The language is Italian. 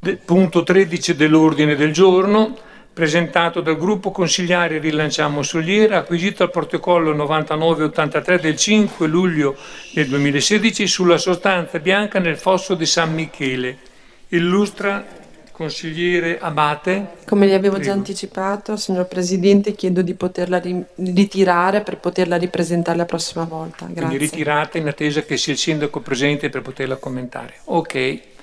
punto 13 dell'ordine del giorno, presentato dal gruppo consigliare Rilanciamo Soliera, acquisito al protocollo 9983 del 5 luglio del 2016 sulla sostanza bianca nel fosso di San Michele. Illustra consigliere Abate. Come gli avevo già anticipato, signor Presidente, chiedo di poterla ritirare per poterla ripresentare la prossima volta. Grazie. Quindi ritirata in attesa che sia il sindaco presente per poterla commentare. Ok.